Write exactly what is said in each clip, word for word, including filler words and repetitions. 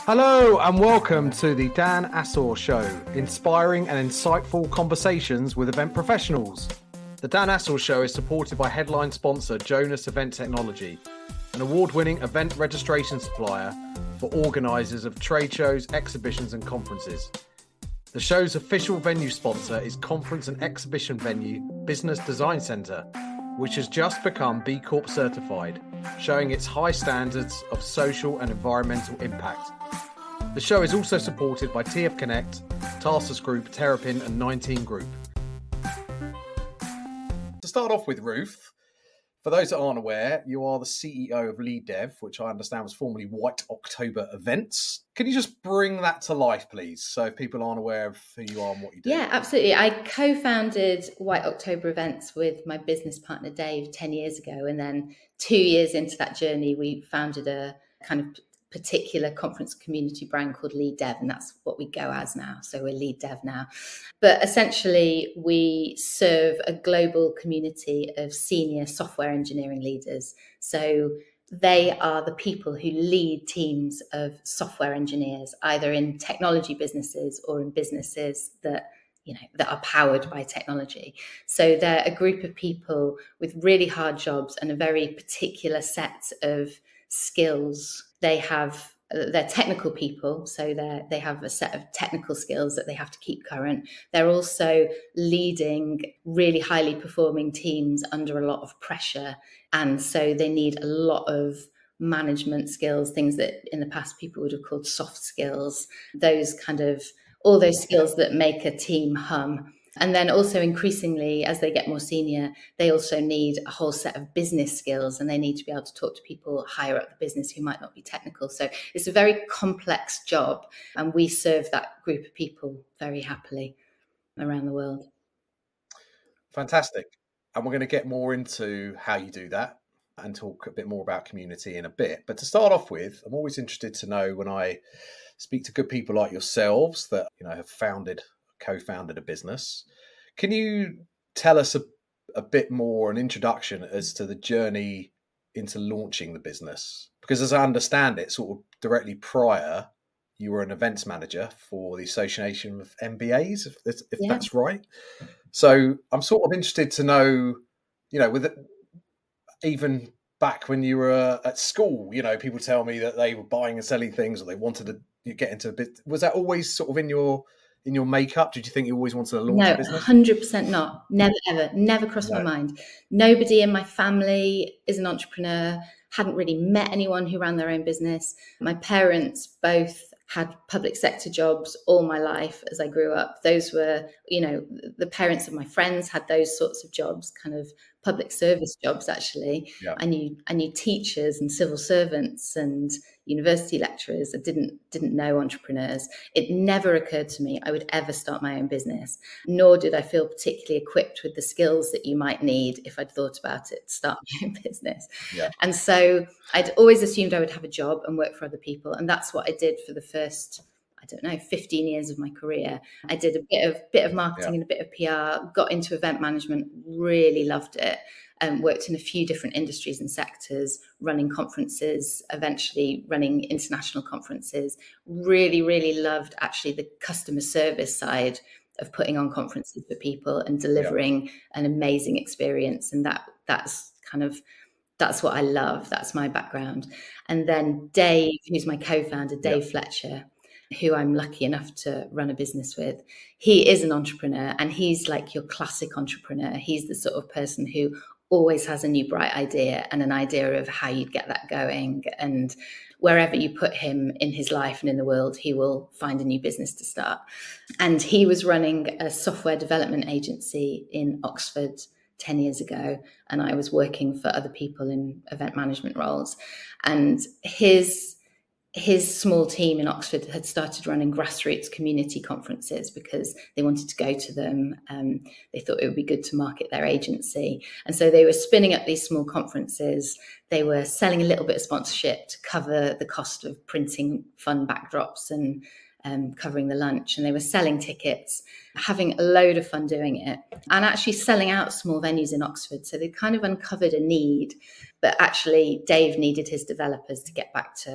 Hello and welcome to the Dan Assor Show, inspiring and insightful conversations with event professionals. The Dan Assor Show is supported by headline sponsor Jonas Event Technology, an award-winning event registration supplier for organisers of trade shows, exhibitions and conferences. The show's official venue sponsor is conference and exhibition venue Business Design Centre, which has just become B Corp certified, showing its high standards of social and environmental impact. The show is also supported by T F Connect, Tarsus Group, Terrapin and nineteen Group. To start off with, Ruth, for those that aren't aware, you are the C E O of Lead Dev, which I understand was formerly White October Events. Can you just bring that to life, please, so if people aren't aware of who you are and what you do? Yeah, absolutely. I co-founded White October Events with my business partner, Dave, ten years ago. And then two years into that journey, we founded a kind of particular conference community brand called Lead Dev, and that's what we go as now. So we're Lead Dev now. But essentially, we serve a global community of senior software engineering leaders. So they are the people who lead teams of software engineers, either in technology businesses or in businesses that you know, that are powered by technology. So they're a group of people with really hard jobs and a very particular set of skills. They have, they're technical people, so they they have a set of technical skills that they have to keep current. They're also leading really highly performing teams under a lot of pressure. And so they need a lot of management skills, things that in the past people would have called soft skills, those kind of, all those skills that make a team hum. And then also increasingly, as they get more senior, they also need a whole set of business skills, and they need to be able to talk to people higher up the business who might not be technical. So it's a very complex job, and we serve that group of people very happily around the world. Fantastic. And we're going to get more into how you do that and talk a bit more about community in a bit. But to start off with, I'm always interested to know, when I speak to good people like yourselves that you know have founded co-founded a business, can you tell us a, a bit more, an introduction as to the journey into launching the business? Because as I understand it, sort of directly prior, you were an events manager for the Association of M B As, if, if yeah. that's right. So I'm sort of interested to know, you know, with it, even back when you were at school, you know, people tell me that they were buying and selling things, or they wanted to get into a bit. Was that always sort of in your in your makeup? Did you think you always wanted to launch no, a business? No, one hundred percent not. Never, ever. Never crossed no. my mind. Nobody in my family is an entrepreneur. Hadn't really met anyone who ran their own business. My parents both had public sector jobs all my life as I grew up. Those were, you know, the parents of my friends had those sorts of jobs, kind of public service jobs, actually. Yeah. I knew I knew teachers and civil servants and university lecturers. I didn't didn't know entrepreneurs. It never occurred to me I would ever start my own business, nor did I feel particularly equipped with the skills that you might need if I'd thought about it to start my own business. Yeah. And so I'd always assumed I would have a job and work for other people. And that's what I did for the first, I don't know, fifteen years of my career. I did a bit of bit of marketing yeah. and a bit of P R, got into event management, really loved it, and um, worked in a few different industries and sectors, running conferences, eventually running international conferences. Really, really loved actually the customer service side of putting on conferences for people and delivering yeah. an amazing experience. And that that's kind of That's what I love. That's my background. And then Dave, who's my co-founder, Dave yep. Fletcher, who I'm lucky enough to run a business with, he is an entrepreneur, and he's like your classic entrepreneur. He's the sort of person who always has a new bright idea and an idea of how you'd get that going. And wherever you put him in his life and in the world, he will find a new business to start. And he was running a software development agency in Oxford ten years ago, and I was working for other people in event management roles. And his his small team in Oxford had started running grassroots community conferences because they wanted to go to them. Um, they thought it would be good to market their agency. And so they were spinning up these small conferences. They were selling a little bit of sponsorship to cover the cost of printing fun backdrops and um, covering the lunch. And they were selling tickets, having a load of fun doing it, and actually selling out small venues in Oxford. So they kind of uncovered a need, but actually Dave needed his developers to get back to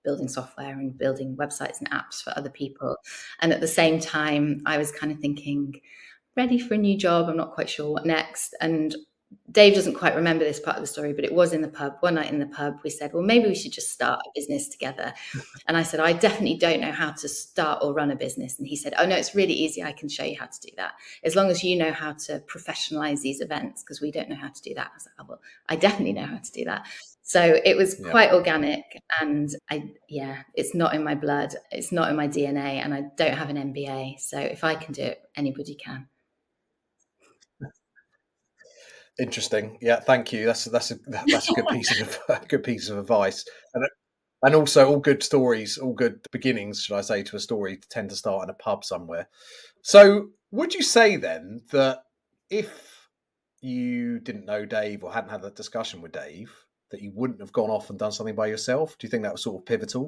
building software and building websites and apps for other people. And at the same time, I was kind of thinking, ready for a new job. I'm not quite sure what next. And Dave doesn't quite remember this part of the story, but it was in the pub. One night in the pub, we said, well, maybe we should just start a business together. And I said, I definitely don't know how to start or run a business. And he said, oh, no, it's really easy. I can show you how to do that. As long as you know how to professionalize these events, because we don't know how to do that. I was like, oh, well, I definitely know how to do that. So it was Yeah. quite organic. And I, yeah, it's not in my blood. It's not in my D N A. And I don't have an M B A. So if I can do it, anybody can. Interesting. Yeah, thank you. That's that's a that's a good piece of a good piece of advice, and and also all good stories, all good beginnings, should I say, to a story tend to start in a pub somewhere. So, would you say then that if you didn't know Dave or hadn't had that discussion with Dave, that you wouldn't have gone off and done something by yourself? Do you think that was sort of pivotal?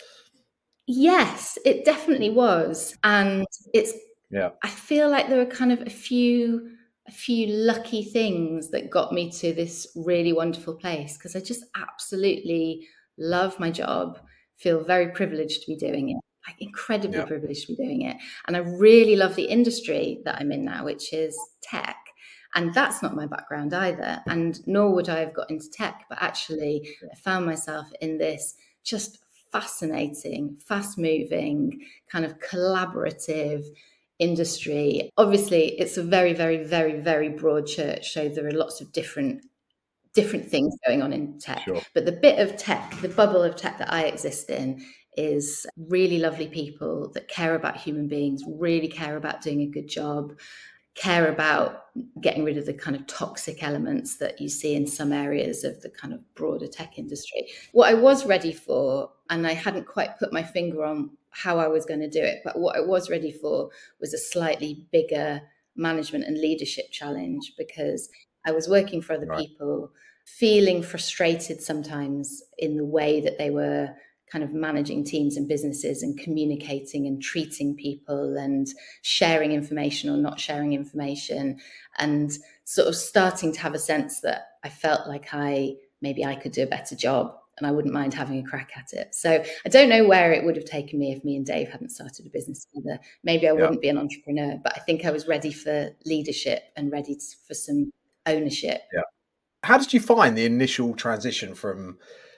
Yes, it definitely was, and it's. Yeah, I feel like there were kind of a few. a few lucky things that got me to this really wonderful place, because I just absolutely love my job, feel very privileged to be doing it, like incredibly yeah. privileged to be doing it. And I really love the industry that I'm in now, which is tech. And that's not my background either. And nor would I have got into tech, but actually I found myself in this just fascinating, fast moving, kind of collaborative industry. Obviously, it's a very, very, very, very broad church. So there are lots of different different things going on in tech. Sure. But the bit of tech, the bubble of tech that I exist in, is really lovely people that care about human beings, really care about doing a good job, care about getting rid of the kind of toxic elements that you see in some areas of the kind of broader tech industry. What I was ready for, and I hadn't quite put my finger on how I was going to do it, but what I was ready for was a slightly bigger management and leadership challenge, because I was working for other Right. people, feeling frustrated sometimes in the way that they were kind of managing teams and businesses and communicating and treating people and sharing information or not sharing information, and sort of starting to have a sense that I felt like I maybe I could do a better job and I wouldn't mind having a crack at it. So I don't know where it would have taken me if me and Dave hadn't started a business together. Maybe I Yeah. wouldn't be an entrepreneur, but I think I was ready for leadership and ready to, for some ownership. Yeah. How did you find the initial transition from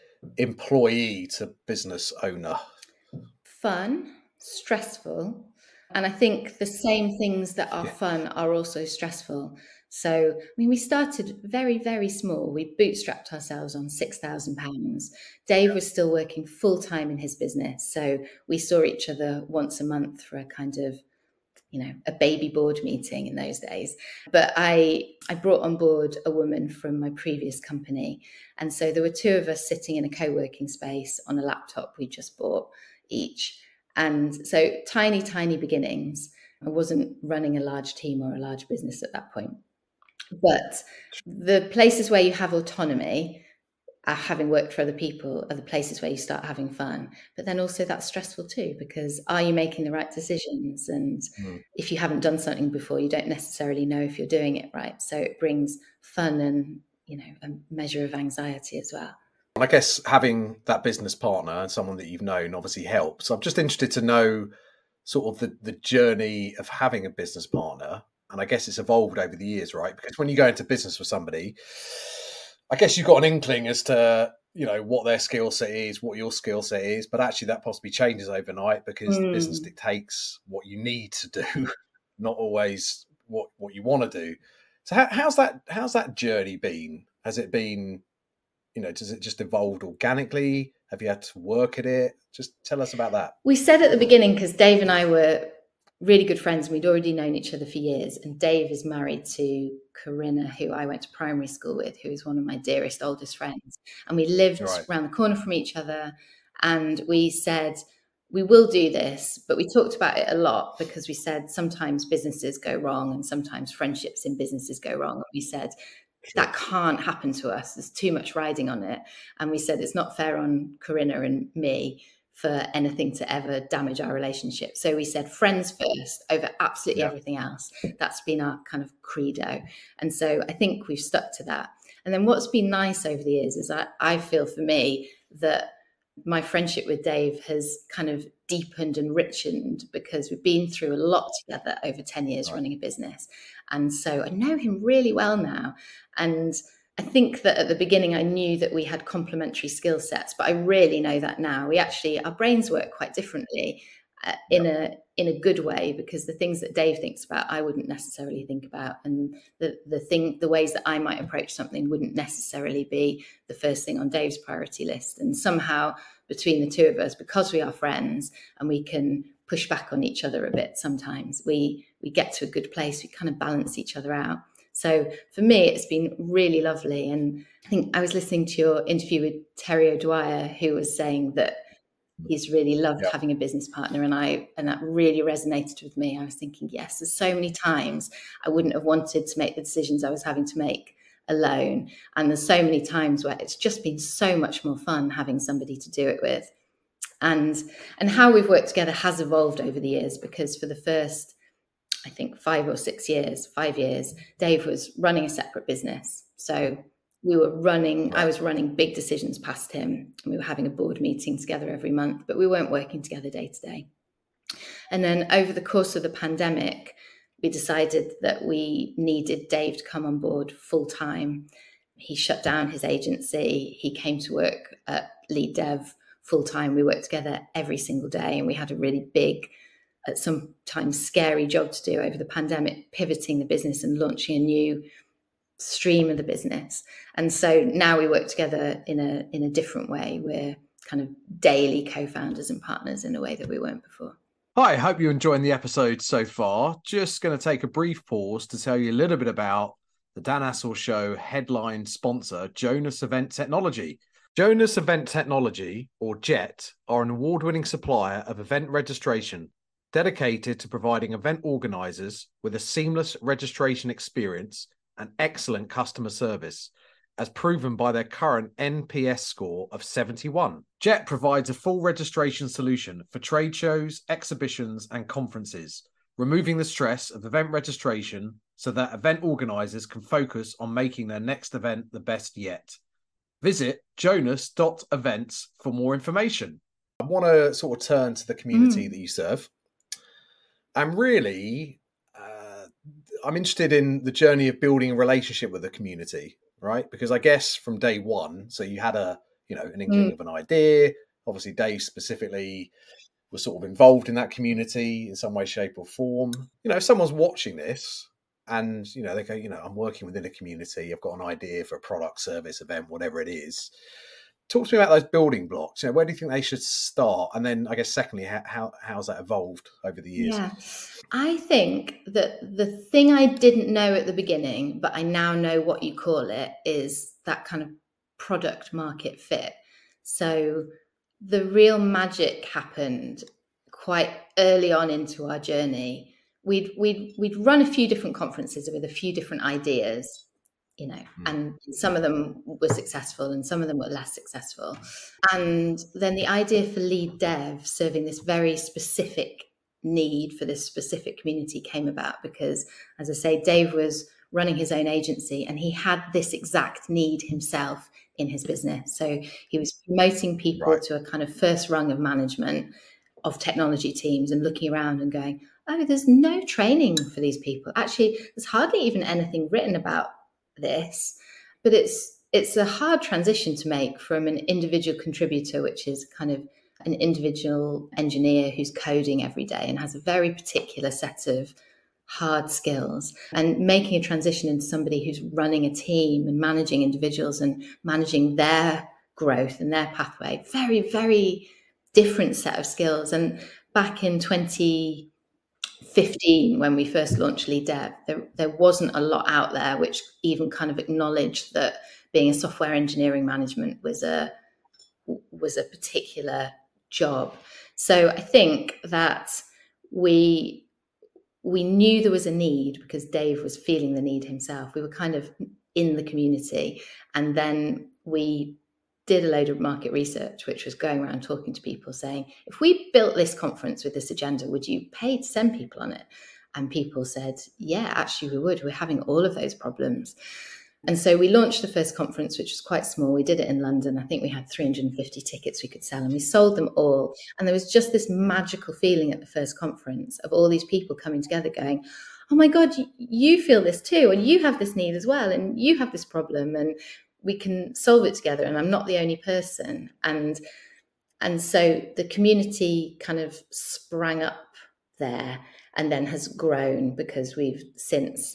employee to business owner? Fun, stressful. And I think the same things that are Yeah. fun are also stressful. So, I mean, we started very, very small. We bootstrapped ourselves on six thousand pounds. Dave was still working full time in his business. So we saw each other once a month for a kind of, you know, a baby board meeting in those days. But I, I brought on board a woman from my previous company. And so there were two of us sitting in a co-working space on a laptop we just bought each. And so tiny, tiny beginnings. I wasn't running a large team or a large business at that point. But the places where you have autonomy, uh, having worked for other people, are the places where you start having fun. But then also that's stressful too, because are you making the right decisions? And Mm. if you haven't done something before, you don't necessarily know if you're doing it right. So it brings fun and, you know, a measure of anxiety as well. I guess having that business partner and someone that you've known obviously helps. I'm just interested to know sort of the, the journey of having a business partner. And I guess it's evolved over the years, right? Because when you go into business with somebody, I guess you've got an inkling as to, you know, what their skill set is, what your skill set is, but actually that possibly changes overnight because Mm. the business dictates what you need to do, not always what, what you want to do. So how, how's that, how's that journey been? Has it been, you know, does it just evolved organically? Have you had to work at it? Just tell us about that. We said at the beginning, because Dave and I were really good friends, and we'd already known each other for years. And Dave is married to Corinna, who I went to primary school with, who is one of my dearest, oldest friends. And we lived Right. around the corner from each other. And we said, we will do this, but we talked about it a lot because we said sometimes businesses go wrong and sometimes friendships in businesses go wrong. And we said, Sure. that can't happen to us. There's too much riding on it. And we said, it's not fair on Corinna and me for anything to ever damage our relationship. So we said friends first over absolutely Yeah. everything else. That's been our kind of credo. And so I think we've stuck to that. And then what's been nice over the years is I, I feel for me that My friendship with Dave has kind of deepened and richened because we've been through a lot together over ten years right. running a business. And so I know him really well now. And I think that at the beginning, I knew that we had complementary skill sets, but I really know that now. We actually, our brains work quite differently uh, in yep. a in a good way, because the things that Dave thinks about, I wouldn't necessarily think about. And the, the thing, the ways that I might approach something wouldn't necessarily be the first thing on Dave's priority list. And somehow between the two of us, because we are friends and we can push back on each other a bit sometimes, we we get to a good place. We kind of balance each other out. So for me, it's been really lovely. And I think I was listening to your interview with Terry O'Dwyer, who was saying that he's really loved yep. having a business partner. And I and that really resonated with me. I was thinking, yes, there's so many times I wouldn't have wanted to make the decisions I was having to make alone. And there's so many times where it's just been so much more fun having somebody to do it with. And and how we've worked together has evolved over the years, because for the first, I think, five or six years, five years, Dave was running a separate business. So we were running, right. I was running big decisions past him. And we were having a board meeting together every month, but we weren't working together day to day. And then over the course of the pandemic, we decided that we needed Dave to come on board full time. He shut down his agency. He came to work at Lead Dev full time. We worked together every single day, and we had a really big, at sometimes scary job to do over the pandemic, pivoting the business and launching a new stream of the business. And so now we work together in a in a different way. We're kind of daily co-founders and partners in a way that we weren't before. Hi, hope you're enjoying the episode so far. Just going to take a brief pause to tell you a little bit about the Dan Assel Show headline sponsor, Jonas Event Technology. Jonas Event Technology, or JET, are an award-winning supplier of event registration dedicated to providing event organisers with a seamless registration experience and excellent customer service, as proven by their current N P S score of seventy-one. JET provides a full registration solution for trade shows, exhibitions, and conferences, removing the stress of event registration so that event organisers can focus on making their next event the best yet. Visit jonas dot events for more information. I want to sort of turn to the community mm. that you serve. And really, uh, I'm interested in the journey of building a relationship with the community, right? Because I guess from day one, so you had a, you know, an inkling mm. of an idea. Obviously, Dave specifically was sort of involved in that community in some way, shape or form. You know, if someone's watching this and, you know, they go, you know, I'm working within a community, I've got an idea for a product, service, event, whatever it is. Talk to me about those building blocks. You know, where do you think they should start? And then I guess secondly, how, how how's that evolved over the years? Yeah, I think that the thing I didn't know at the beginning, but I now know what you call it, is that kind of product market fit. So the real magic happened quite early on into our journey. We'd we'd we'd run a few different conferences with a few different ideas, you know, and some of them were successful and some of them were less successful. And then the idea for Lead Dev, serving this very specific need for this specific community, came about because, as I say, Dave was running his own agency and he had this exact need himself in his business. So he was promoting people right. to a kind of first rung of management of technology teams and looking around and going, oh, there's no training for these people. Actually, there's hardly even anything written about this, but it's it's a hard transition to make from an individual contributor, which is kind of an individual engineer who's coding every day and has a very particular set of hard skills, and making a transition into somebody who's running a team and managing individuals and managing their growth and their pathway. Very, very different set of skills. And back in twenty fifteen, when we first launched Lead Dev, there, there wasn't a lot out there which even kind of acknowledged that being a software engineering management was a was a particular job. So I think that we we knew there was a need because Dave was feeling the need himself. We were kind of in the community, and then we did a load of market research, which was going around talking to people saying, if we built this conference with this agenda, would you pay to send people on it? And people said, yeah, actually we would. We're having all of those problems. And so we launched the first conference, which was quite small. We did it in London. I think we had three hundred fifty tickets we could sell, and we sold them all. And there was just this magical feeling at the first conference of all these people coming together going, oh my God, you feel this too, and you have this need as well, and you have this problem, and we can solve it together, and I'm not the only person. And and so the community kind of sprang up there and then has grown, because we've since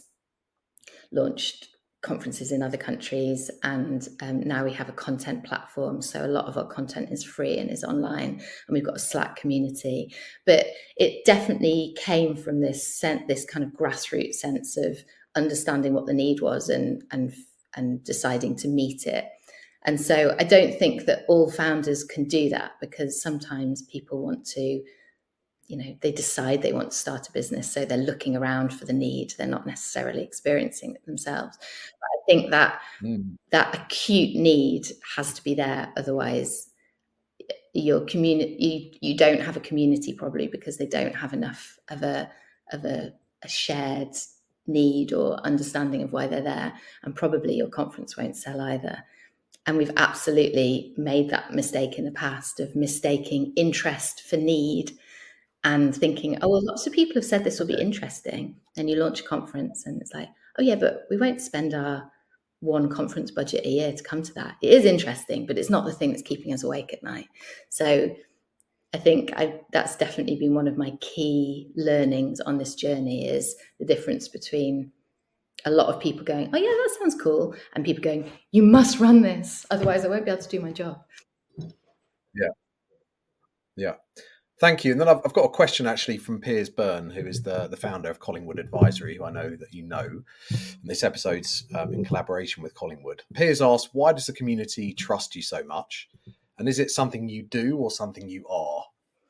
launched conferences in other countries, and um, now we have a content platform, so a lot of our content is free and is online, and we've got a Slack community. But it definitely came from this sense, this kind of grassroots sense of understanding what the need was and and and deciding to meet it. And so I don't think that all founders can do that, because sometimes people want to, you know, they decide they want to start a business, so they're looking around for the need. They're not necessarily experiencing it themselves. But I think that mm. that acute need has to be there. Otherwise, your community, you, you don't have a community, probably because they don't have enough of a of a, a shared need or understanding of why they're there. And probably your conference won't sell either. And we've absolutely made that mistake in the past of mistaking interest for need, and thinking, oh, well, lots of people have said this will be interesting. And you launch a conference and it's like, oh yeah, but we won't spend our one conference budget a year to come to that. It is interesting, but it's not the thing that's keeping us awake at night. So I think I, that's definitely been one of my key learnings on this journey, is the difference between a lot of people going, oh yeah, that sounds cool, and people going, you must run this, otherwise I won't be able to do my job. Yeah. Yeah. Thank you. And then I've, I've got a question actually from Piers Byrne, who is the, the founder of Collingwood Advisory, who I know that you know. And this episode's um, in collaboration with Collingwood. Piers asks, why does the community trust you so much? And is it something you do or something you are?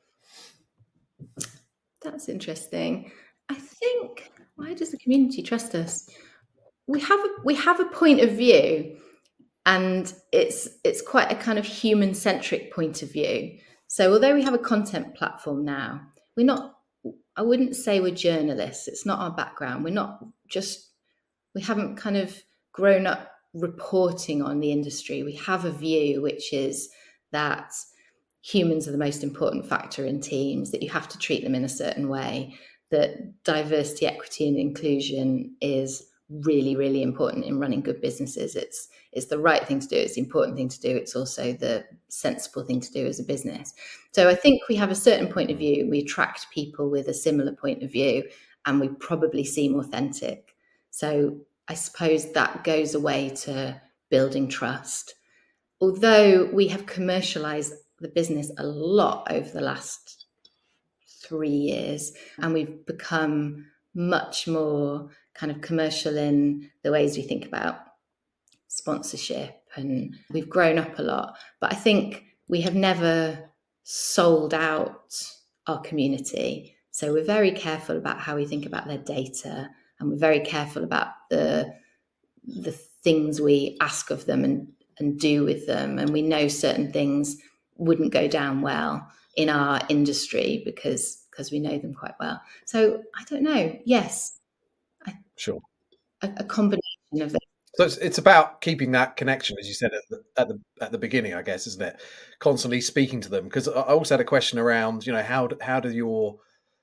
That's interesting. I think, why does the community trust us? We have a, we have a point of view, and it's it's quite a kind of human-centric point of view. So although we have a content platform now, we're not, I wouldn't say we're journalists. It's not our background. We're not just, we haven't kind of grown up reporting on the industry. We have a view, which is that humans are the most important factor in teams, that you have to treat them in a certain way, that diversity, equity, and inclusion is really, really important in running good businesses. It's it's the right thing to do. It's the important thing to do. It's also the sensible thing to do as a business. So I think we have a certain point of view. We attract people with a similar point of view, and we probably seem authentic. So I suppose that goes away to building trust. Although we have commercialized the business a lot over the last three years, and we've become much more kind of commercial in the ways we think about sponsorship, and we've grown up a lot. But I think we have never sold out our community. So we're very careful about how we think about their data, and we're very careful about the the things we ask of them and, and do with them. And we know certain things wouldn't go down well in our industry because because we know them quite well. So I don't know. Yes. I, sure. A, a combination of them. So it's, it's about keeping that connection, as you said at the, at the at the beginning, I guess, isn't it? Constantly speaking to them. Because I also had a question around, you know, how do, how do your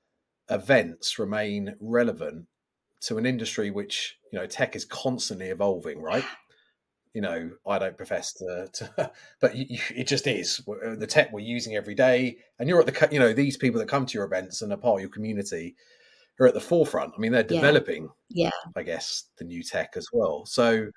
events remain relevant to an industry which, you know, tech is constantly evolving, right? You know, I don't profess to, to but you, you, it just is. The tech we're using every day, and you're at the, you know, these people that come to your events and are part of your community are at the forefront. I mean, they're developing, yeah, I guess, the new tech as well. So,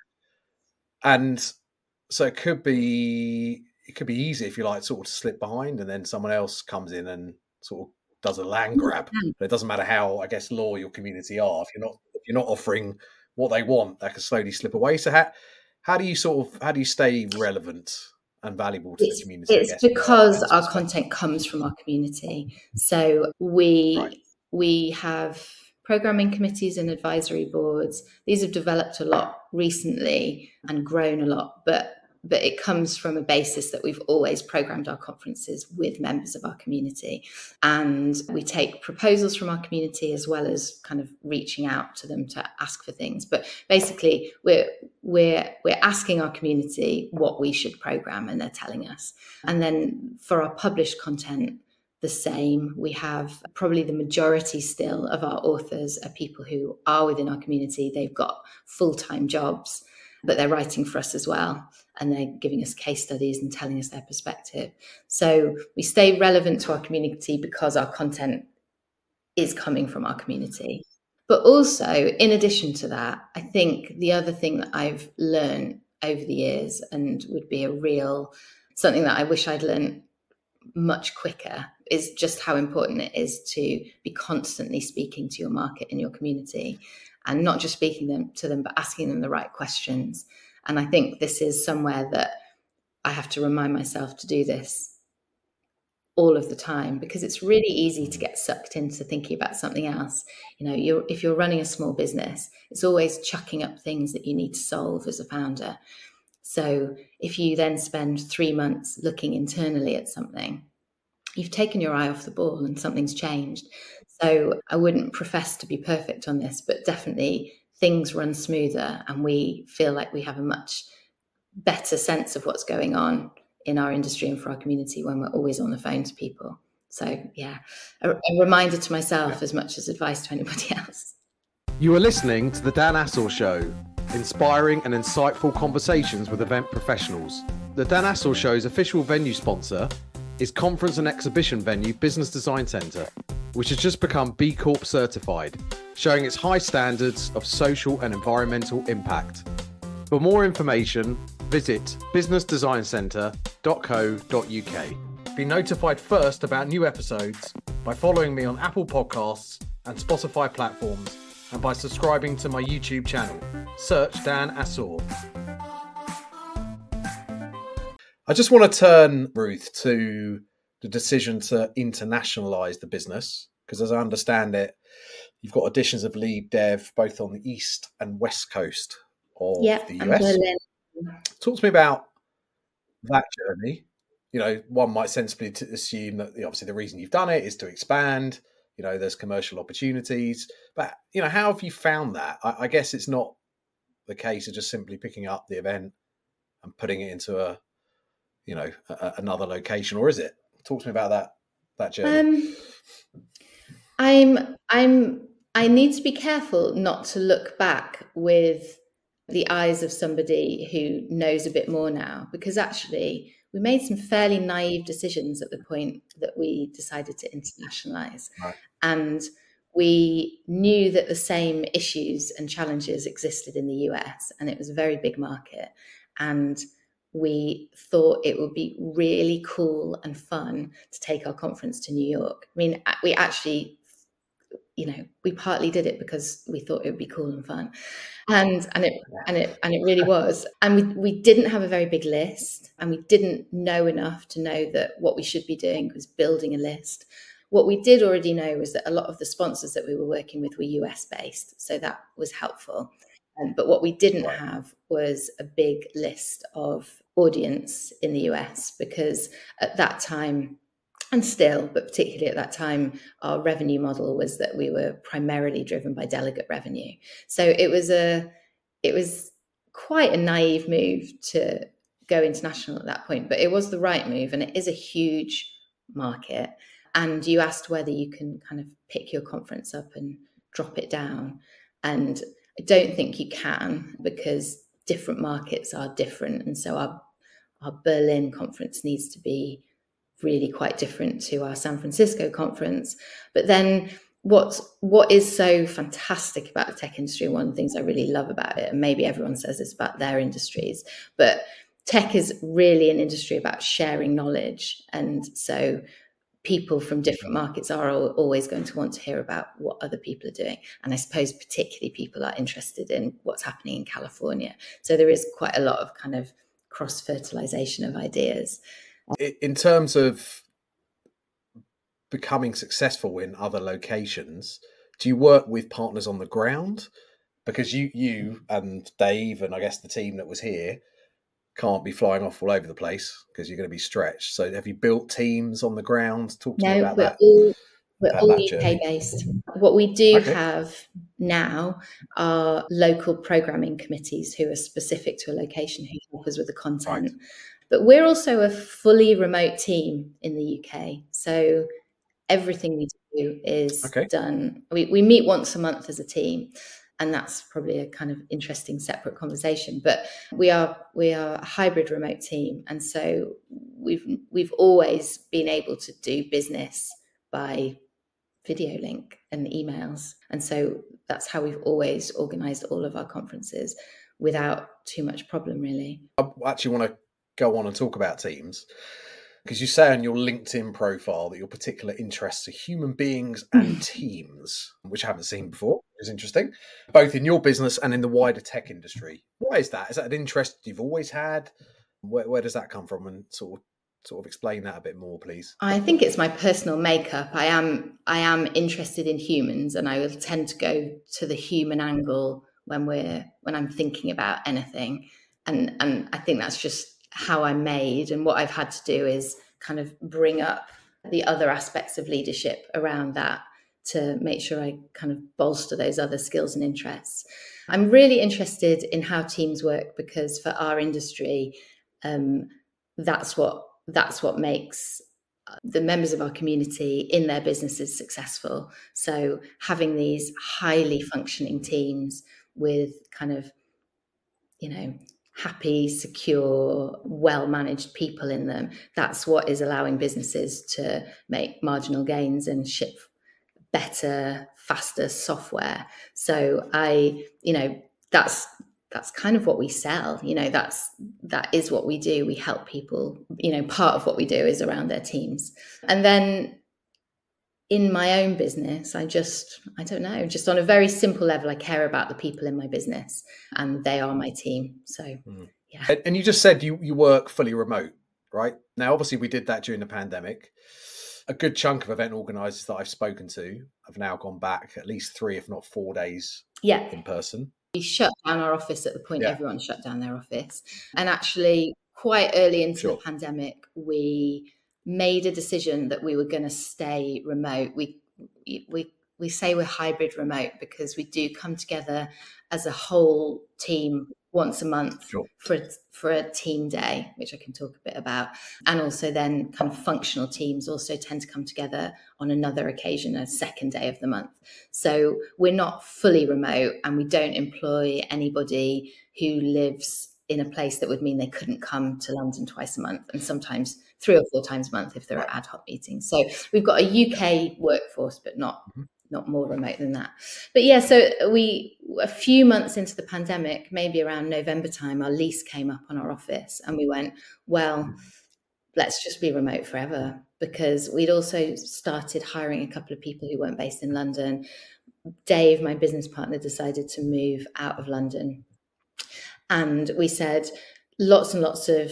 and so it could be, it could be easy, if you like, sort of to slip behind, and then someone else comes in and sort of does a land grab. Yeah. But it doesn't matter how, I guess, loyal your community are. If you're not, if you're not offering what they want, that can slowly slip away. So how, how do you sort of, how do you stay relevant and valuable to it's, the community? It's I guess, because our content comes from our community. So we, right. we have programming committees and advisory boards. These have developed a lot recently and grown a lot, but but it comes from a basis that we've always programmed our conferences with members of our community. And we take proposals from our community as well as kind of reaching out to them to ask for things. But basically, we're we're we're asking our community what we should program, and they're telling us. And then for our published content, the same. We have probably the majority still of our authors are people who are within our community. They've got full-time jobs, but they're writing for us as well. And they're giving us case studies and telling us their perspective. So we stay relevant to our community because our content is coming from our community. But also, in addition to that, I think the other thing that I've learned over the years, and would be a real, something that I wish I'd learned much quicker, is just how important it is to be constantly speaking to your market and your community, and not just speaking them to them, but asking them the right questions. And I think this is somewhere that I have to remind myself to do this all of the time, because it's really easy to get sucked into thinking about something else. You know, you're, if you're running a small business, it's always chucking up things that you need to solve as a founder. So if you then spend three months looking internally at something, you've taken your eye off the ball and something's changed. So I wouldn't profess to be perfect on this, but definitely things run smoother and we feel like we have a much better sense of what's going on in our industry and for our community when we're always on the phone to people. So yeah, a, a reminder to myself yeah. as much as advice to anybody else. You are listening to the Dan Assor Show, inspiring and insightful conversations with event professionals. The Dan Assor Show's official venue sponsor is conference and exhibition venue Business Design Centre, which has just become B Corp certified, showing its high standards of social and environmental impact. For more information, visit business design centre dot co dot uk. Be notified first about new episodes by following me on Apple Podcasts and Spotify platforms, and by subscribing to my YouTube channel. Search Dan Assor. I just want to turn, Ruth, to the decision to internationalise the business, because as I understand it, you've got editions of Lead Dev both on the east and west coast of yep, the U S. Berlin. Talk to me about that journey. You know, one might sensibly assume that obviously the reason you've done it is to expand. You know, there's commercial opportunities, but you know, how have you found that? I, I guess it's not the case of just simply picking up the event and putting it into a, you know, a, another location, or is it? Talk to me about that that journey. Um, I'm I'm I need to be careful not to look back with the eyes of somebody who knows a bit more now, because actually we made some fairly naive decisions at the point that we decided to internationalize. Right. And we knew that the same issues and challenges existed in the U S, and it was a very big market. And we thought it would be really cool and fun to take our conference to New York. I mean, we actually, you know, we partly did it because we thought it would be cool and fun. And and it and it and it really was. And we we didn't have a very big list, and we didn't know enough to know that what we should be doing was building a list. What we did already know was that a lot of the sponsors that we were working with were U S based, so that was helpful. Um, but what we didn't have was a big list of audience in the U S, because at that time, and still, but particularly at that time, our revenue model was that we were primarily driven by delegate revenue. So it was a, it was quite a naive move to go international at that point, but it was the right move, and it is a huge market. And you asked whether you can kind of pick your conference up and drop it down, and I don't think you can, because different markets are different, and so our our Berlin conference needs to be really quite different to our San Francisco conference. But then what's what is so fantastic about the tech industry, and one of the things I really love about it, and maybe everyone says this about their industries, but tech is really an industry about sharing knowledge. And so people from different markets are always going to want to hear about what other people are doing. And I suppose particularly people are interested in what's happening in California. So there is quite a lot of kind of cross-fertilization of ideas. In terms of becoming successful in other locations, do you work with partners on the ground? Because you, you and Dave, and I guess the team that was here, can't be flying off all over the place because you're going to be stretched. So have you built teams on the ground? Talk to no, me about we're that. all we're about all that U K journey. based. What we do Okay. have now are local programming committees who are specific to a location who help us with the content. Right. But we're also a fully remote team in the U K. So everything we do is Okay. done. We, we meet once a month as a team, and that's probably a kind of interesting separate conversation. But we are we are a hybrid remote team, and so we've we've always been able to do business by video link and emails, and so that's how we've always organized all of our conferences without too much problem, really. I actually want to go on and talk about teams, because you say on your LinkedIn profile that your particular interests are human beings and teams, which I haven't seen before. It's interesting, both in your business and in the wider tech industry. Why is that? Is that an interest you've always had? Where, where does that come from? And sort of sort of explain that a bit more, please. I think it's my personal makeup. I am I am interested in humans, and I will tend to go to the human angle when we're when I'm thinking about anything. And and I think that's just how I'm made. And what I've had to do is kind of bring up the other aspects of leadership around that to make sure I kind of bolster those other skills and interests. I'm really interested in how teams work, because for our industry, um, that's what that's what makes the members of our community in their businesses successful. So having these highly functioning teams with kind of, you know, happy, secure, well-managed people in them, that's what is allowing businesses to make marginal gains and ship better, faster software. So I, you know, that's that's kind of what we sell. You know, that's that is what we do. We help people. You know, part of what we do is around their teams. And then in my own business, I just, I don't know, just on a very simple level, I care about the people in my business, and they are my team. So, mm. yeah. And you just said you, you work fully remote, right? Now, obviously, we did that during the pandemic. A good chunk of event organisers that I've spoken to have now gone back at least three, if not four days yeah. in person. We shut down our office at the point yeah. everyone shut down their office. And actually, quite early into sure. the pandemic, we made a decision that we were going to stay remote. We we we say we're hybrid remote because we do come together as a whole team once a month sure. for for a team day, which I can talk a bit about. And also then kind of functional teams also tend to come together on another occasion, a second day of the month. So we're not fully remote, and we don't employ anybody who lives in a place that would mean they couldn't come to London twice a month, and sometimes three or four times a month if there are ad hoc meetings. So we've got a U K workforce, but not mm-hmm. not more remote than that. But yeah, so we, a few months into the pandemic, maybe around November time, our lease came up on our office, and we went, well, let's just be remote forever, because we'd also started hiring a couple of people who weren't based in London. Dave, my business partner, decided to move out of London. And we said lots and lots of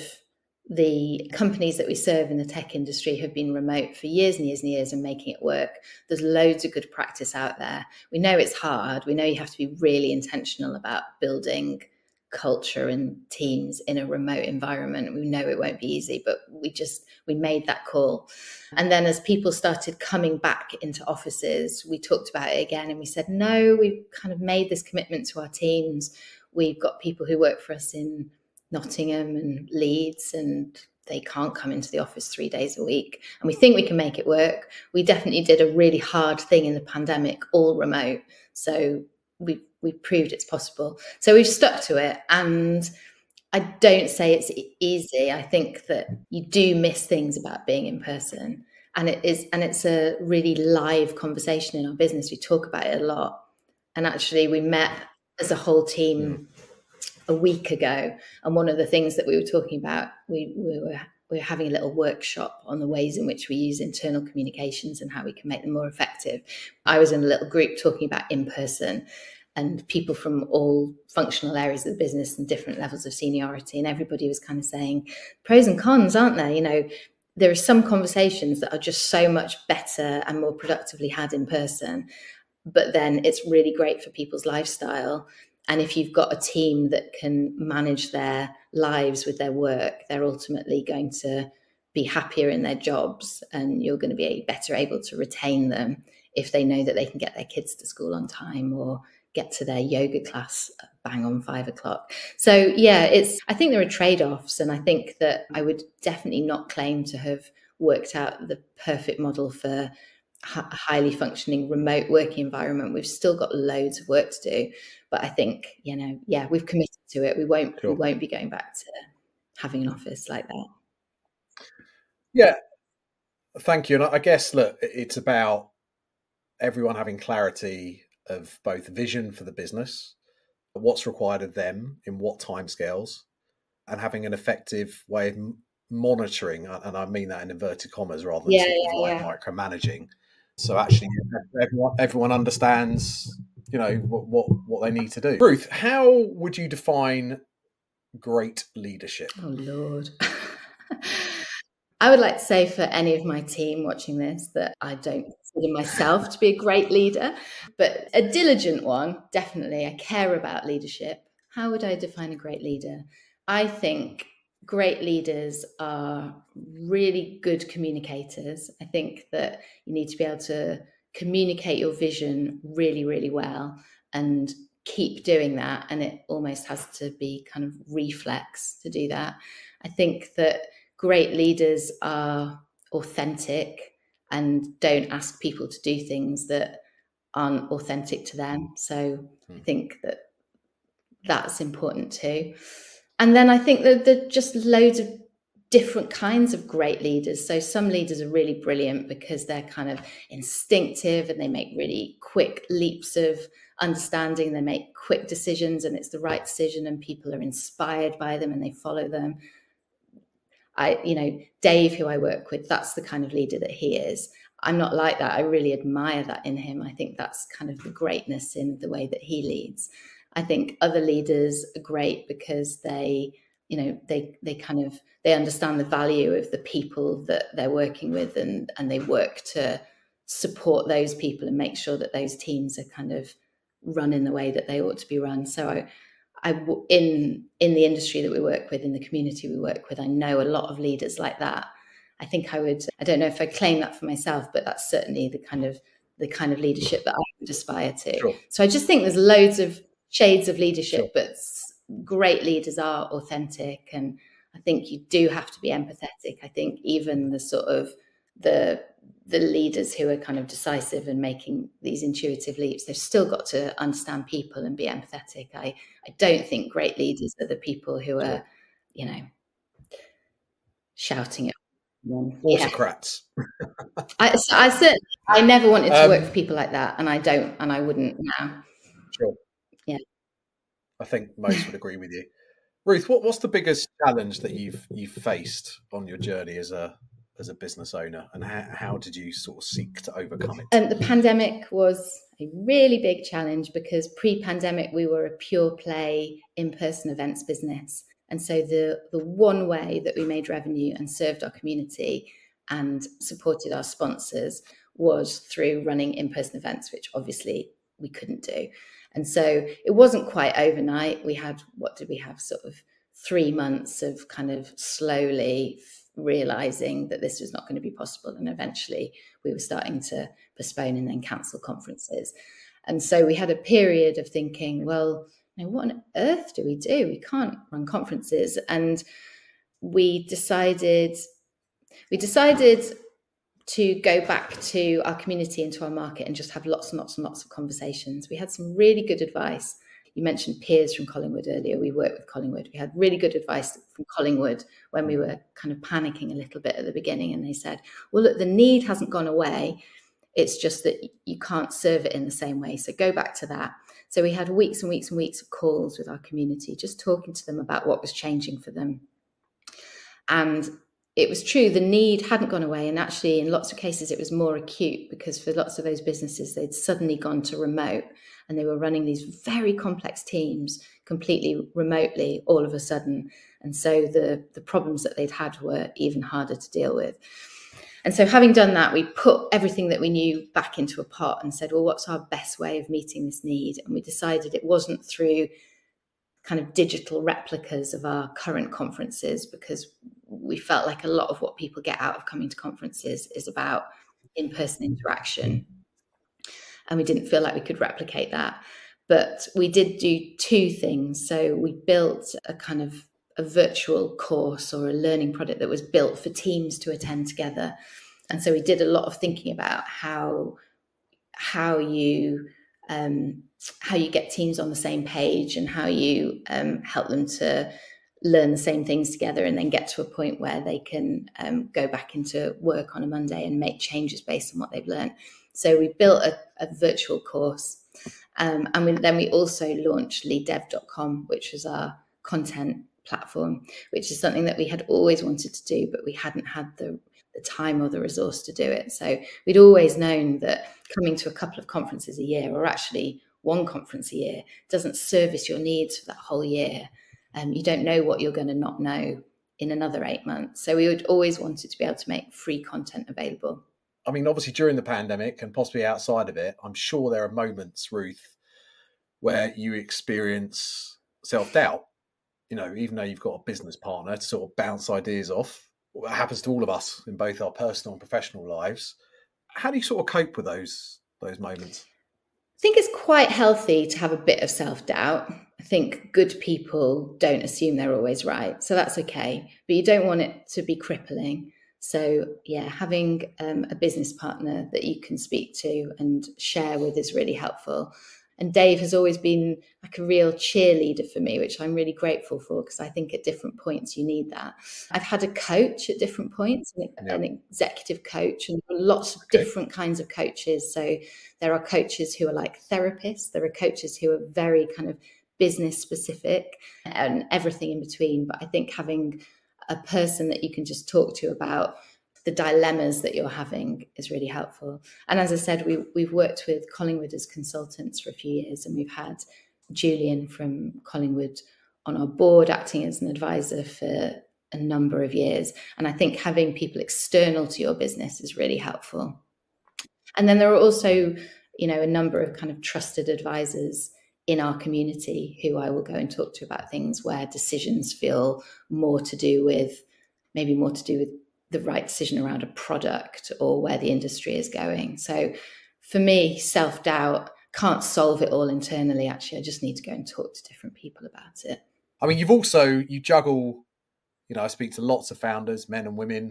the companies that we serve in the tech industry have been remote for years and years and years and making it work. There's loads of good practice out there. We know it's hard. We know you have to be really intentional about building culture and teams in a remote environment. We know it won't be easy, but we just, we made that call. And then as people started coming back into offices, we talked about it again, and we said, no, we've kind of made this commitment to our teams. We've got people who work for us in Nottingham and Leeds, and they can't come into the office three days a week. And we think we can make it work. We definitely did a really hard thing in the pandemic, all remote. So we we proved it's possible. So we've stuck to it. And I don't say it's easy. I think that you do miss things about being in person. And it is, and it's a really live conversation in our business. We talk about it a lot. And actually we met as a whole team a week ago, and one of the things that we were talking about, we, we were we were having a little workshop on the ways in which we use internal communications and how we can make them more effective. I was in a little group talking about in person, and people from all functional areas of the business and different levels of seniority, and everybody was kind of saying pros and cons, aren't there? You know, there are some conversations that are just so much better and more productively had in person, but then it's really great for people's lifestyle. And if you've got a team that can manage their lives with their work, they're ultimately going to be happier in their jobs, and you're going to be better able to retain them if they know that they can get their kids to school on time or get to their yoga class bang on five o'clock. So yeah, it's, I think there are trade-offs, and I think that I would definitely not claim to have worked out the perfect model for a highly functioning remote working environment. We've still got loads of work to do, but I think, you know, yeah, we've committed to it. We won't, sure. we won't be going back to having an office like that. Yeah, thank you. And I guess, look, it's about everyone having clarity of both vision for the business, what's required of them in what timescales, and having an effective way of monitoring, and I mean that in inverted commas rather than yeah, sort of yeah, like yeah. micromanaging. So actually everyone, everyone understands, you know, what, what, what they need to do. Ruth, how would you define great leadership? Oh, Lord. I would like to say for any of my team watching this that I don't consider myself to be a great leader, but a diligent one, definitely. I care about leadership. How would I define a great leader? I think great leaders are really good communicators. I think that you need to be able to communicate your vision really, really well and keep doing that. And it almost has to be kind of reflex to do that. I think that great leaders are authentic and don't ask people to do things that aren't authentic to them. So I think that that's important too. And then I think that there are just loads of different kinds of great leaders. So some leaders are really brilliant because they're kind of instinctive and they make really quick leaps of understanding. They make quick decisions and it's the right decision and people are inspired by them and they follow them. I, you know, Dave, who I work with, that's the kind of leader that he is. I'm not like that. I really admire that in him. I think that's kind of the greatness in the way that he leads. I think other leaders are great because they, you know, they they kind of, they understand the value of the people that they're working with and, and they work to support those people and make sure that those teams are kind of run in the way that they ought to be run. So I, I, in in the industry that we work with, in the community we work with, I know a lot of leaders like that. I think I would, I don't know if I claim that for myself, but that's certainly the kind of the kind of leadership that I would aspire to. Sure. So I just think there's loads of shades of leadership, sure. but great leaders are authentic. And I think you do have to be empathetic. I think even the sort of the the leaders who are kind of decisive and making these intuitive leaps, they've still got to understand people and be empathetic. I, I don't think great leaders are the people who are, you know, shouting at them. Autocrats. Yeah. I, I certainly, I never wanted to um, work for people like that, and I don't, and I wouldn't now. Sure. Yeah. I think most would agree with you. Ruth, what, what's the biggest challenge that you've you've faced on your journey as a as a business owner, and how, how did you sort of seek to overcome it? Um, the pandemic was a really big challenge because pre-pandemic we were a pure play in-person events business. And so the, the one way that we made revenue and served our community and supported our sponsors was through running in-person events, which obviously we couldn't do. And so it wasn't quite overnight. We had, what did we have, sort of three months of kind of slowly realizing that this was not going to be possible. And eventually we were starting to postpone and then cancel conferences. And so we had a period of thinking, well, you know, what on earth do we do? We can't run conferences. And we decided, we decided to go back to our community and to our market and just have lots and lots and lots of conversations. We had some really good advice. You mentioned Piers from Collingwood earlier. We worked with Collingwood. We had really good advice from Collingwood when we were kind of panicking a little bit at the beginning. And they said, well, look, the need hasn't gone away. It's just that you can't serve it in the same way. So go back to that. So we had weeks and weeks and weeks of calls with our community, just talking to them about what was changing for them. And it was true, the need hadn't gone away. And actually, in lots of cases, it was more acute because for lots of those businesses, they'd suddenly gone to remote and they were running these very complex teams completely remotely all of a sudden. And so the, the problems that they'd had were even harder to deal with. And so having done that, we put everything that we knew back into a pot and said, well, what's our best way of meeting this need? And we decided it wasn't through kind of digital replicas of our current conferences, because we felt like a lot of what people get out of coming to conferences is about in-person interaction. And we didn't feel like we could replicate that. But we did do two things. So we built a kind of a virtual course or a learning product that was built for teams to attend together. And so we did a lot of thinking about how, how you um, how you get teams on the same page and how you um, help them to learn the same things together and then get to a point where they can um, go back into work on a Monday and make changes based on what they've learned. So we built a, a virtual course. Um, and we, then we also launched lead dev dot com, which was our content platform, which is something that we had always wanted to do, but we hadn't had the, the time or the resource to do it. So we'd always known that coming to a couple of conferences a year, or actually one conference a year, doesn't service your needs for that whole year. Um, you don't know what you're going to not know in another eight months. So we would always wanted to be able to make free content available. I mean, obviously during the pandemic and possibly outside of it, I'm sure there are moments, Ruth, where you experience self-doubt. You know, even though you've got a business partner to sort of bounce ideas off, what happens to all of us in both our personal and professional lives. How do you sort of cope with those those moments? I think it's quite healthy to have a bit of self-doubt. I think good people don't assume they're always right. So that's okay. But you don't want it to be crippling. So yeah, having um, a business partner that you can speak to and share with is really helpful. And Dave has always been like a real cheerleader for me, which I'm really grateful for, because I think at different points you need that. I've had a coach at different points, an, yep. an executive coach, and lots of okay. different kinds of coaches. So there are coaches who are like therapists. There are coaches who are very kind of business specific and everything in between. But I think having a person that you can just talk to about the dilemmas that you're having is really helpful. And as I said, we, we've worked with Collingwood as consultants for a few years, and we've had Julian from Collingwood on our board acting as an advisor for a number of years. And I think having people external to your business is really helpful. And then there are also, you know, a number of kind of trusted advisors in our community who I will go and talk to about things where decisions feel more to do with, maybe more to do with the right decision around a product or where the industry is going. So for me, self-doubt, can't solve it all internally. Actually, I just need to go and talk to different people about it. I mean, you've also, you juggle, you know, I speak to lots of founders, men and women,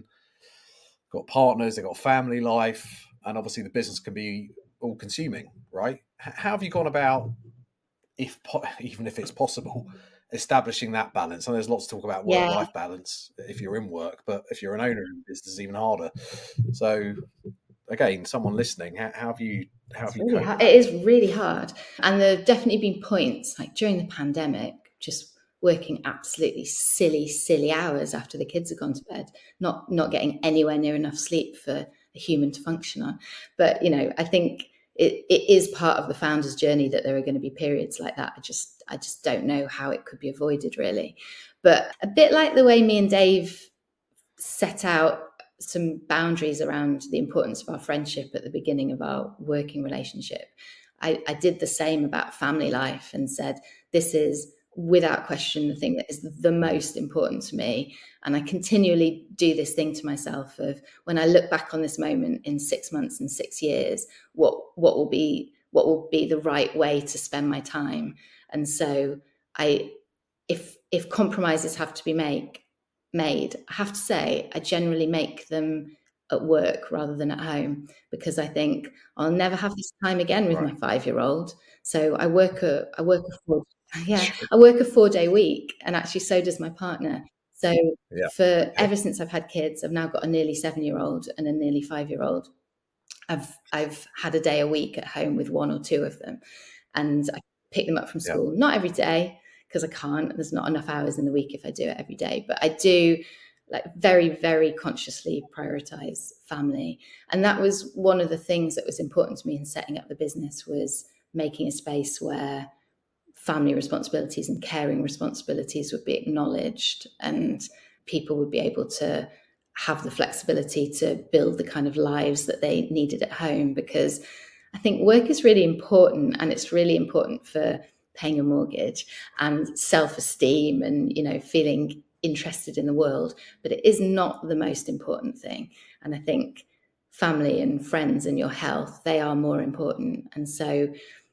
got partners, they've got family life, and obviously the business can be all consuming, right? How have you gone about, if even if it's possible, establishing that balance? And there's lots to talk about work-life yeah. balance if you're in work, but if you're an owner in business, it's even harder. So again, someone listening, how, how have you how have you really hard. It is really hard. And there have definitely been points, like during the pandemic, just working absolutely silly, silly hours after the kids have gone to bed, not not getting anywhere near enough sleep for a human to function on. But, you know, I think it, it is part of the founder's journey that there are going to be periods like that. I just I just don't know how it could be avoided, really. But a bit like the way me and Dave set out some boundaries around the importance of our friendship at the beginning of our working relationship, I, I did the same about family life and said, this is without question the thing that is the most important to me. And I continually do this thing to myself of, when I look back on this moment in six months and six years, what what will be what will be the right way to spend my time. And so I if if compromises have to be made made, I have to say I generally make them at work rather than at home, because I think I'll never have this time again with right. my five-year-old. So I work a I work a four yeah I work a four-day week, and actually so does my partner. So yeah. for yeah. ever since I've had kids, I've now got a nearly seven-year-old and a nearly five-year-old. I've I've had a day a week at home with one or two of them, and I pick them up from school. Yeah. Not every day, because I can't. There's not enough hours in the week if I do it every day. But I do, like, very, very consciously prioritize family. And that was one of the things that was important to me in setting up the business, was making a space where family responsibilities and caring responsibilities would be acknowledged, and people would be able to have the flexibility to build the kind of lives that they needed at home, because I think work is really important, and it's really important for paying a mortgage and self-esteem and, you know, feeling interested in the world, but it is not the most important thing. And I think family and friends and your health, they are more important. And so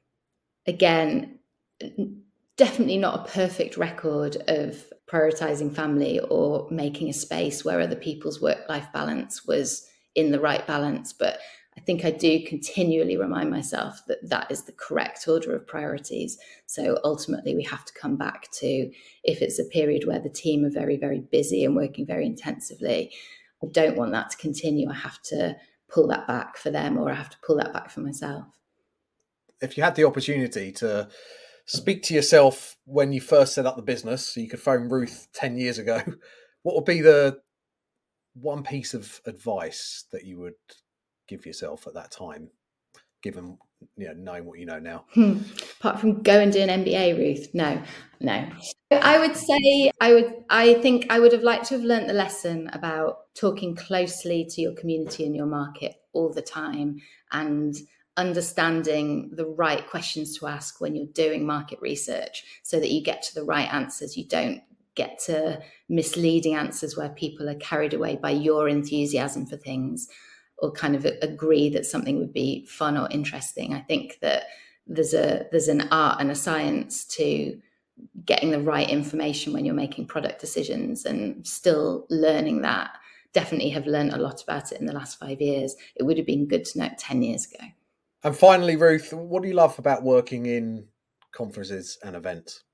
again, definitely not a perfect record of prioritizing family or making a space where other people's work-life balance was in the right balance. But I think I do continually remind myself that that is the correct order of priorities. So ultimately, we have to come back to, if it's a period where the team are very, very busy and working very intensively, I don't want that to continue. I have to pull that back for them, or I have to pull that back for myself. If you had the opportunity to speak to yourself when you first set up the business, so you could phone Ruth ten years ago, what would be the one piece of advice that you would give yourself at that time, given, you know, knowing what you know now? Hmm. Apart from go and do an M B A, Ruth? No, no. I would say I would. I think I would have liked to have learnt the lesson about talking closely to your community and your market all the time, and understanding the right questions to ask when you're doing market research, so that you get to the right answers. You don't get to misleading answers where people are carried away by your enthusiasm for things, or kind of agree that something would be fun or interesting. I think that there's a there's an art and a science to getting the right information when you're making product decisions, and still learning that. Definitely have learned a lot about it in the last five years. It would have been good to know it ten years ago. And finally, Ruth, what do you love about working in conferences and events?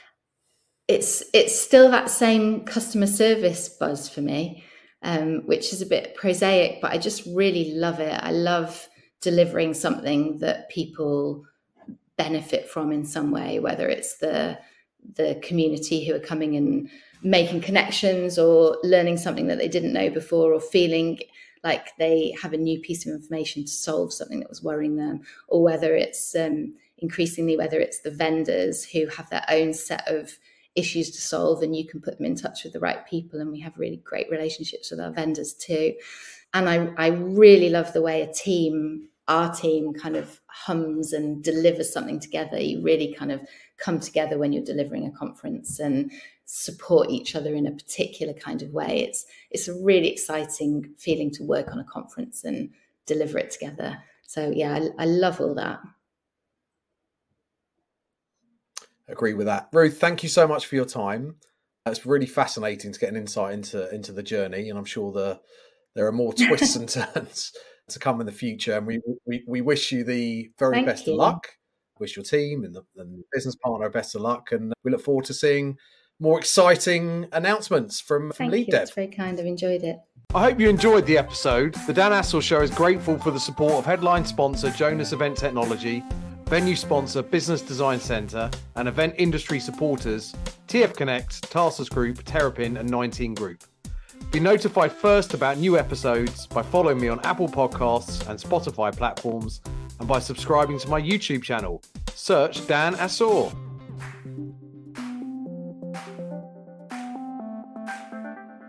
It's it's still that same customer service buzz for me. Um, which is a bit prosaic, but I just really love it. I love delivering something that people benefit from in some way, whether it's the the community who are coming and making connections, or learning something that they didn't know before, or feeling like they have a new piece of information to solve something that was worrying them, or whether it's um, increasingly, whether it's the vendors who have their own set of issues to solve, and you can put them in touch with the right people. And we have really great relationships with our vendors too. And I, I really love the way a team, our team kind of hums and delivers something together. You really kind of come together when you're delivering a conference and support each other in a particular kind of way. It's, it's a really exciting feeling to work on a conference and deliver it together. So yeah, I, I love all that. Agree with that. Ruth, thank you so much for your time. It's really fascinating to get an insight into into the journey, and I'm sure the there are more twists and turns to come in the future. And we we, we wish you the very Thank best you. of luck. Wish your team and the, and the business partner best of luck, and we look forward to seeing more exciting announcements from, from Thank Lead you. Dev. It's very kind. I've enjoyed it. I hope you enjoyed the episode. The Dan Assell Show is grateful for the support of headline sponsor Jonas Event Technology, venue sponsor Business Design Centre, and event industry supporters T F Connect, Tarsus Group, Terrapin and nineteen Group. Be notified first about new episodes by following me on Apple Podcasts and Spotify platforms, and by subscribing to my YouTube channel. Search Dan Assell.